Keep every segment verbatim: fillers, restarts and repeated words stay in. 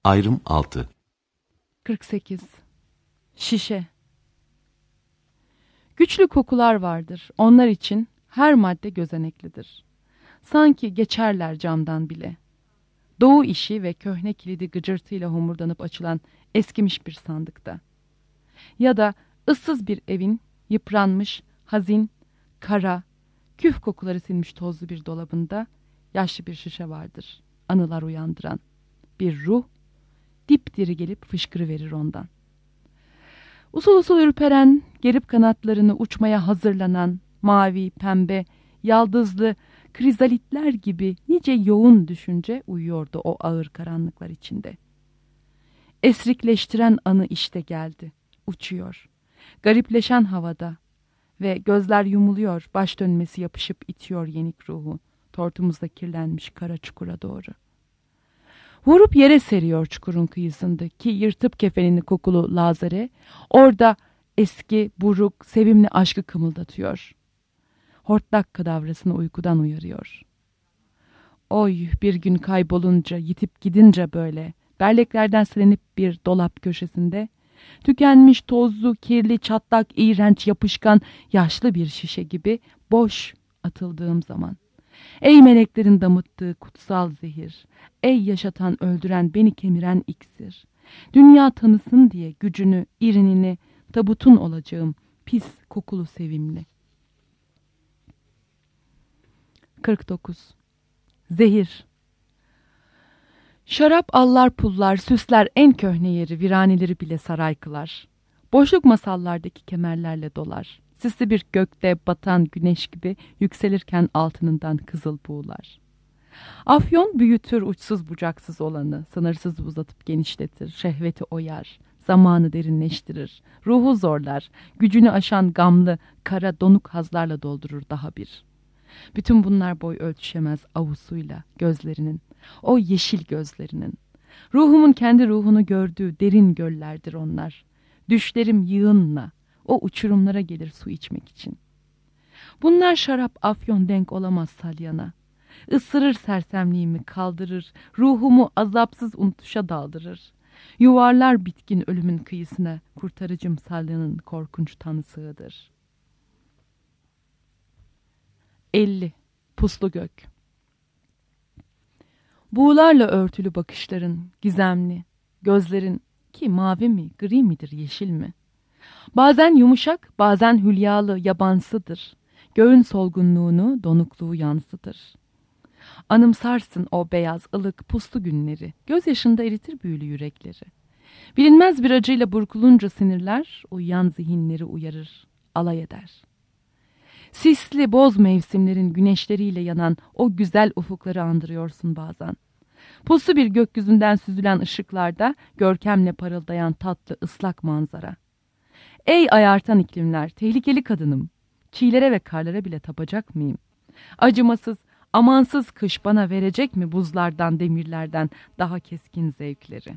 Ayrım altı. kırk sekiz. Şişe. Güçlü kokular vardır. Onlar için her madde gözeneklidir. Sanki geçerler camdan bile. Doğu işi ve köhne kilidi gıcırtıyla homurdanıp açılan eskimiş bir sandıkta. Ya da ıssız bir evin yıpranmış, hazin, kara, küf kokuları silmiş tozlu bir dolabında yaşlı bir şişe vardır. Anılar uyandıran bir ruh dipdiri gelip fışkırıverir ondan. Usul usul ürperen, gerip kanatlarını uçmaya hazırlanan, mavi, pembe, yaldızlı, krizalitler gibi nice yoğun düşünce uyuyordu o ağır karanlıklar içinde. Esrikleştiren anı işte geldi, uçuyor. Garipleşen havada ve gözler yumuluyor, baş dönmesi yapışıp itiyor yenik ruhu, tortumuzda kirlenmiş kara çukura doğru. Vurup yere seriyor çukurun kıyısındaki yırtıp kefenini kokulu Lazare, orada eski, buruk, sevimli aşkı kımıldatıyor. Hortlak kadavrasını uykudan uyarıyor. Oy, bir gün kaybolunca, yitip gidince böyle, belleklerden silenip bir dolap köşesinde, tükenmiş, tozlu, kirli, çatlak, iğrenç, yapışkan, yaşlı bir şişe gibi boş atıldığım zaman. Ey meleklerin damıttığı kutsal zehir, ey yaşatan, öldüren, beni kemiren iksir. Dünya tanısın diye gücünü, irinini, tabutun olacağım, pis, kokulu, sevimli. kırk dokuz. Zehir. Şarap allar pullar, süsler en köhne yeri, viraneleri bile saray kılar. Boşluk masallardaki kemerlerle dolar. Sisli bir gökte batan güneş gibi yükselirken altınından kızıl buğular. Afyon büyütür uçsuz bucaksız olanı, sınırsız uzatıp genişletir, şehveti oyar, zamanı derinleştirir, ruhu zorlar, gücünü aşan gamlı, kara donuk hazlarla doldurur daha bir. Bütün bunlar boy ölçüşemez avusuyla gözlerinin, o yeşil gözlerinin. Ruhumun kendi ruhunu gördüğü derin göllerdir onlar. Düşlerim yığınla o uçurumlara gelir su içmek için. Bunlar şarap afyon denk olamaz salyana. Isırır sersemliğimi kaldırır, ruhumu azapsız unutuşa daldırır. Yuvarlar bitkin ölümün kıyısına, kurtarıcım salyanın korkunç tanısığıdır. elli. Puslu gök. Buğularla örtülü bakışların, gizemli, gözlerin ki mavi mi, gri midir, yeşil mi? Bazen yumuşak, bazen hülyalı, yabansıdır. Göğün solgunluğunu, donukluğu yansıtır. Anımsarsın o beyaz, ılık, puslu günleri. Gözyaşında eritir büyülü yürekleri. Bilinmez bir acıyla burkulunca sinirler, uyuyan zihinleri uyarır, alay eder. Sisli, boz mevsimlerin güneşleriyle yanan o güzel ufukları andırıyorsun bazen. Puslu bir gökyüzünden süzülen ışıklarda görkemle parıldayan tatlı, ıslak manzara. Ey ayartan iklimler, tehlikeli kadınım. Çiğlere ve karlara bile tapacak mıyım? Acımasız, amansız kış bana verecek mi buzlardan, demirlerden daha keskin zevkleri?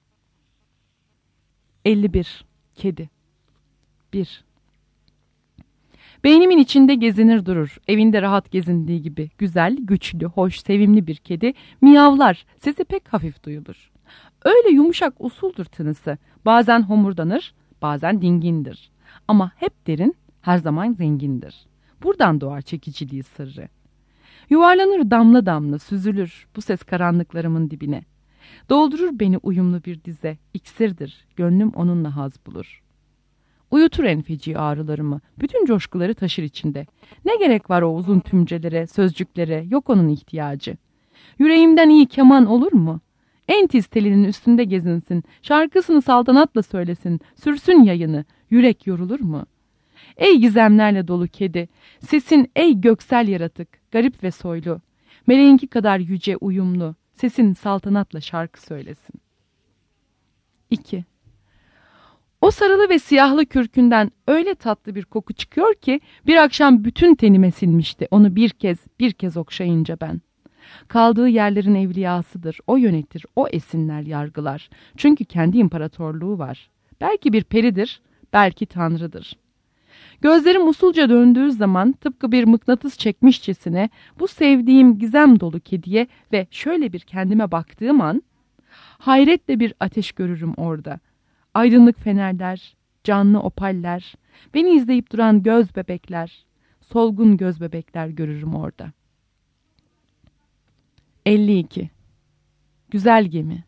elli bir. Kedi. bir. Beynimin içinde gezinir durur, evinde rahat gezindiği gibi güzel, güçlü, hoş, sevimli bir kedi miyavlar, sesi pek hafif duyulur. Öyle yumuşak usuldur tınısı, bazen homurdanır, bazen dingindir. Ama hep derin, her zaman zengindir. Buradan doğar çekiciliği sırrı. Yuvarlanır damla damla, süzülür bu ses karanlıklarımın dibine. Doldurur beni uyumlu bir dize, iksirdir, gönlüm onunla haz bulur. Uyutur en feci ağrılarımı, bütün coşkuları taşır içinde. Ne gerek var o uzun tümcelere, sözcüklere, yok onun ihtiyacı. Yüreğimden iyi keman olur mu? En tiz telinin üstünde gezinsin, şarkısını saltanatla söylesin, sürsün yayını, yürek yorulur mu? Ey gizemlerle dolu kedi, sesin ey göksel yaratık, garip ve soylu, meleğinki kadar yüce uyumlu, sesin saltanatla şarkı söylesin. iki. O sarılı ve siyahlı kürkünden öyle tatlı bir koku çıkıyor ki bir akşam bütün tenime silmişti onu bir kez bir kez okşayınca ben. Kaldığı yerlerin evliyasıdır, o yönetir, o esinler yargılar. Çünkü kendi imparatorluğu var. Belki bir peridir, belki tanrıdır. Gözlerim usulca döndüğü zaman tıpkı bir mıknatıs çekmişçesine bu sevdiğim gizem dolu kediye ve şöyle bir kendime baktığım an Hayretle bir ateş görürüm orada. Aydınlık fenerler, canlı opaller, beni izleyip duran göz bebekler, solgun göz bebekler görürüm orada. elli iki. Güzel gemi.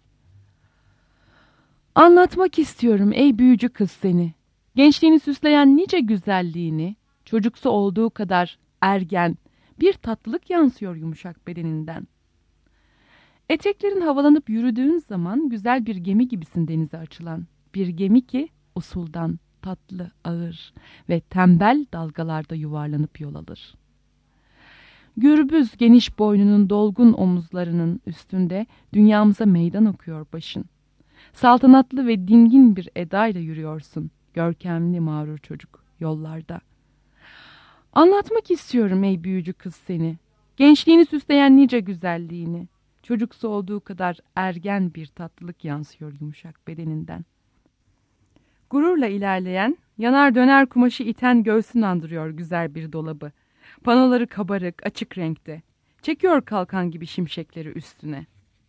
Anlatmak istiyorum ey büyücü kız seni. Gençliğini süsleyen nice güzelliğini, çocuksu olduğu kadar ergen, bir tatlılık yansıyor yumuşak bedeninden. Eteklerin havalanıp yürüdüğün zaman güzel bir gemi gibisin denize açılan. Bir gemi ki usuldan tatlı, ağır ve tembel dalgalarda yuvarlanıp yol alır. Gürbüz geniş boynunun dolgun omuzlarının üstünde dünyamıza meydan okuyor başın. Saltanatlı ve dingin bir edayla yürüyorsun, görkemli mağrur çocuk yollarda. Anlatmak istiyorum ey büyücü kız seni, gençliğini süsleyen nice güzelliğini, çocuksu olduğu kadar ergen bir tatlılık yansıyor yumuşak bedeninden. Gururla ilerleyen, yanar döner kumaşı iten göğsünü andırıyor güzel bir dolabı. Panoları kabarık, açık renkte. Çekiyor kalkan gibi şimşekleri üstüne.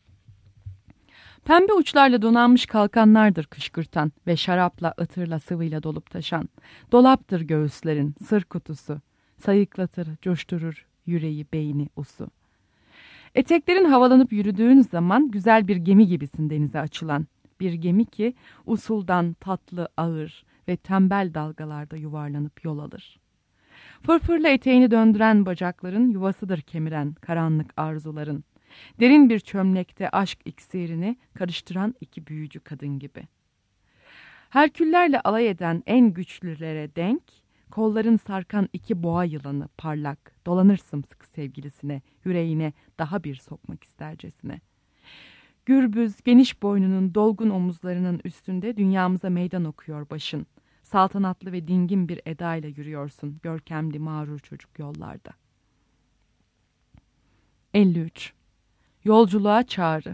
Pembe uçlarla donanmış kalkanlardır kışkırtan ve şarapla, ıtırla, sıvıyla dolup taşan. Dolaptır göğüslerin, sır kutusu. Sayıklatır, coşturur yüreği, beyni, usu. Eteklerin havalanıp yürüdüğün zaman güzel bir gemi gibisin denize açılan. Bir gemi ki usuldan tatlı, ağır ve tembel dalgalarda yuvarlanıp yol alır. Fırfırla eteğini döndüren bacakların yuvasıdır kemiren karanlık arzuların. Derin bir çömlekte aşk iksirini karıştıran iki büyücü kadın gibi. Herküllerle alay eden en güçlülere denk, kolların sarkan iki boğa yılanı parlak, dolanır sımsıkı sevgilisine, yüreğine daha bir sokmak istercesine. Gürbüz, geniş boynunun dolgun omuzlarının üstünde dünyamıza meydan okuyor başın. Saltanatlı ve dingin bir edayla yürüyorsun, görkemli mağrur çocuk yollarda. elli üç. Yolculuğa çağrı.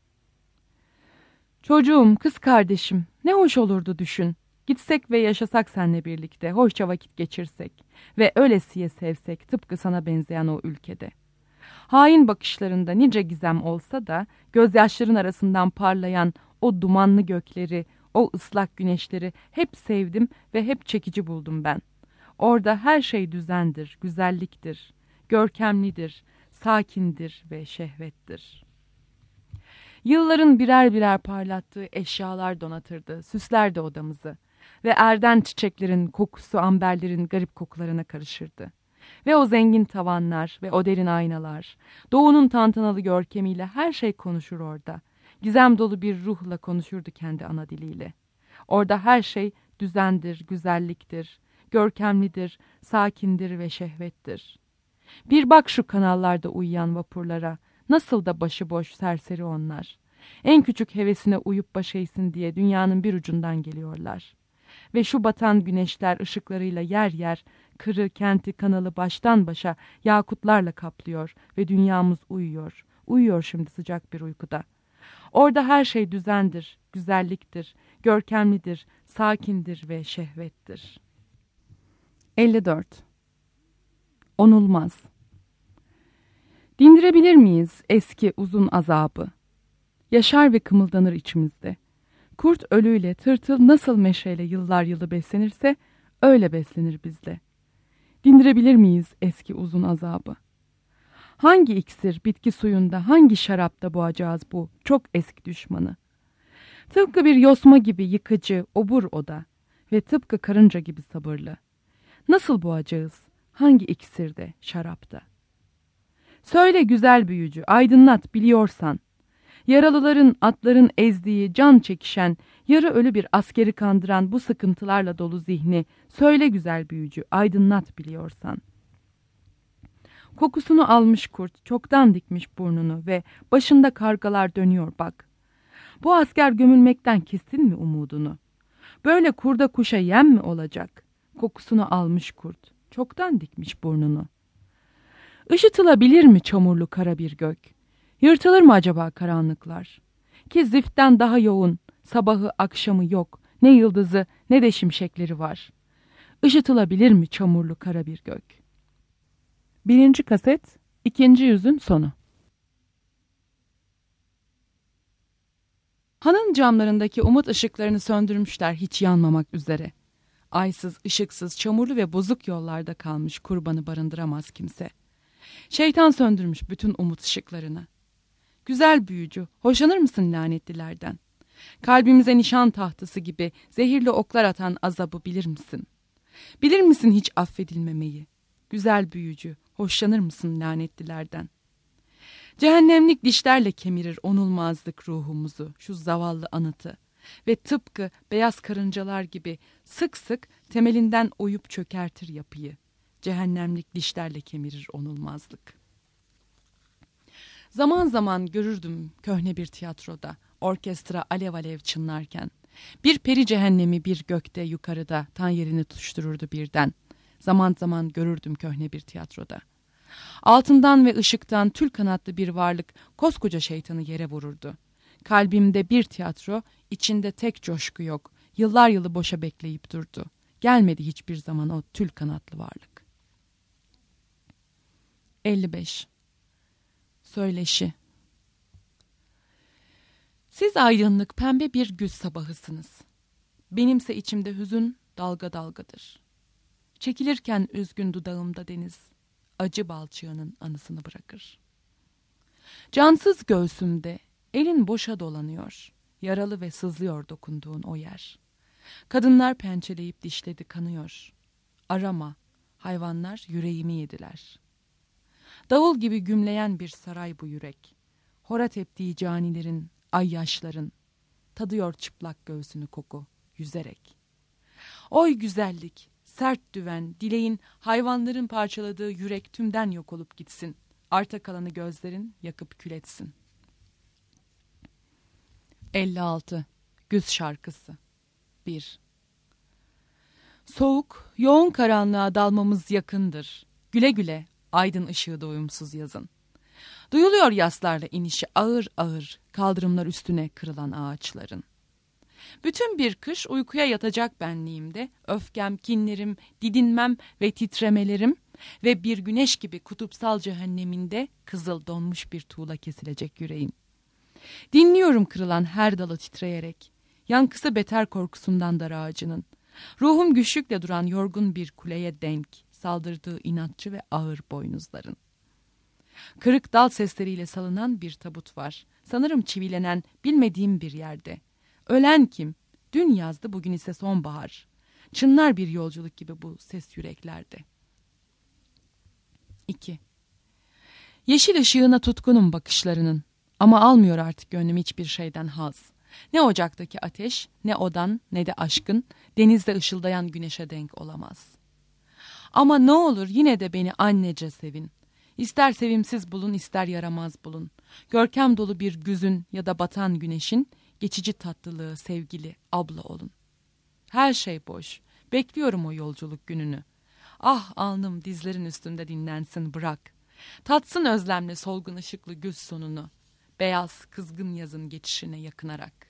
Çocuğum, kız kardeşim, ne hoş olurdu düşün. Gitsek ve yaşasak seninle birlikte, hoşça vakit geçirsek ve öylesiye sevsek tıpkı sana benzeyen o ülkede. Hain bakışlarında nice gizem olsa da gözyaşların arasından parlayan o dumanlı gökleri, o ıslak güneşleri hep sevdim ve hep çekici buldum ben. Orada her şey düzendir, güzelliktir, görkemlidir, sakindir ve şehvettir. Yılların birer birer parlattığı eşyalar donatırdı, süslerdi odamızı ve erden çiçeklerin kokusu amberlerin garip kokularına karışırdı. Ve o zengin tavanlar ve o derin aynalar, doğunun tantanalı görkemiyle her şey konuşur orada. Gizem dolu bir ruhla konuşurdu kendi ana diliyle. Orada her şey düzendir, güzelliktir, görkemlidir, sakindir ve şehvettir. Bir bak şu kanallarda uyuyan vapurlara, nasıl da başıboş serseri onlar. En küçük hevesine uyup baş eğsin diye dünyanın bir ucundan geliyorlar. Ve şu batan güneşler ışıklarıyla yer yer, kırı, kenti, kanalı baştan başa yakutlarla kaplıyor ve dünyamız uyuyor. Uyuyor şimdi sıcak bir uykuda. Orada her şey düzendir, güzelliktir, görkemlidir, sakindir ve şehvettir. elli dört. Onulmaz. Dindirebilir miyiz eski uzun azabı? Yaşar ve kımıldanır içimizde. Kurt ölüyle, tırtıl nasıl meşeyle yıllar yılı beslenirse öyle beslenir bizde. Dindirebilir miyiz eski uzun azabı? Hangi iksir bitki suyunda, hangi şarapta boğacağız bu çok eski düşmanı? Tıpkı bir yosma gibi yıkıcı, obur o da ve tıpkı karınca gibi sabırlı. Nasıl boğacağız? Hangi iksirde, şarapta? Söyle güzel büyücü, aydınlat biliyorsan. Yaralıların, atların ezdiği, can çekişen, yarı ölü bir askeri kandıran bu sıkıntılarla dolu zihni, söyle güzel büyücü, aydınlat biliyorsan. Kokusunu almış kurt, çoktan dikmiş burnunu ve başında kargalar dönüyor bak. Bu asker gömülmekten kestin mi umudunu? Böyle kurda kuşa yem mi olacak? Kokusunu almış kurt, çoktan dikmiş burnunu. Işıtılabilir mi çamurlu kara bir gök? Yırtılır mı acaba karanlıklar? Ki ziftten daha yoğun, sabahı akşamı yok, ne yıldızı ne de şimşekleri var. Işıtılabilir mi çamurlu kara bir gök? Birinci kaset, ikinci yüzün sonu. Hanın camlarındaki umut ışıklarını söndürmüşler hiç yanmamak üzere. Aysız, ışıksız, çamurlu ve bozuk yollarda kalmış kurbanı barındıramaz kimse. Şeytan söndürmüş bütün umut ışıklarını. Güzel büyücü, hoşlanır mısın lanetlilerden? Kalbimize nişan tahtası gibi zehirli oklar atan azabı bilir misin? Bilir misin hiç affedilmemeyi? Güzel büyücü, hoşlanır mısın lanetlilerden? Cehennemlik dişlerle kemirir onulmazlık ruhumuzu, şu zavallı anıtı. Ve tıpkı beyaz karıncalar gibi sık sık temelinden oyup çökertir yapıyı. Cehennemlik dişlerle kemirir onulmazlık. Zaman zaman görürdüm köhne bir tiyatroda, orkestra alev alev çınlarken. Bir peri cehennemi bir gökte yukarıda tan yerini tutuştururdu birden. Zaman zaman görürdüm köhne bir tiyatroda. Altından ve ışıktan tül kanatlı bir varlık koskoca şeytanı yere vururdu. Kalbimde bir tiyatro, içinde tek coşku yok. Yıllar yılı boşa bekleyip durdu. Gelmedi hiçbir zaman o tül kanatlı varlık. elli beş. Söyleşi. Siz aydınlık pembe bir güz sabahısınız. Benimse içimde hüzün dalga dalgadır. Çekilirken üzgün dudağımda deniz, acı balçığının anısını bırakır. Cansız göğsümde elin boşa dolanıyor, yaralı ve sızlıyor dokunduğun o yer. Kadınlar pençeleyip dişledi kanıyor. Arama, hayvanlar yüreğimi yediler. Davul gibi gümleyen bir saray bu yürek. Hora teptiği canilerin, ay yaşların, tadıyor çıplak göğsünü koku, yüzerek. Oy güzellik, sert düven, dileğin, hayvanların parçaladığı yürek tümden yok olup gitsin. Arta kalanı gözlerin yakıp kül etsin. elli altı. Güz şarkısı. bir. Soğuk, yoğun karanlığa dalmamız yakındır. Güle güle, aydın ışığı doyumsuz yazın. Duyuluyor yaslarla inişi ağır ağır, kaldırımlar üstüne kırılan ağaçların. Bütün bir kış uykuya yatacak benliğimde, öfkem, kinlerim, didinmem ve titremelerim ve bir güneş gibi kutupsal cehenneminde kızıl donmuş bir tuğla kesilecek yüreğim. Dinliyorum kırılan her dalı titreyerek, yankısı beter korkusundan dar ağacının. Ruhum güçlükle duran yorgun bir kuleye denk, saldırdığı inatçı ve ağır boynuzların. Kırık dal sesleriyle salınan bir tabut var. Sanırım çivilenen bilmediğim bir yerde. Ölen kim? Dün yazdı, bugün ise sonbahar. Çınlar bir yolculuk gibi bu ses yüreklerde. iki. Yeşil ışığına tutkunum bakışlarının. Ama almıyor artık gönlüm hiçbir şeyden haz. Ne ocaktaki ateş, ne odan, ne de aşkın, denizde ışıldayan güneşe denk olamaz. Ama ne olur yine de beni annece sevin. İster sevimsiz bulun, ister yaramaz bulun. Görkem dolu bir güzün ya da batan güneşin geçici tatlılığı, sevgili abla olun. Her şey boş. Bekliyorum o yolculuk gününü. Ah alnım dizlerin üstünde dinlensin bırak. Tatsın özlemle solgun ışıklı güz sonunu. Beyaz kızgın yazın geçişine yakınarak.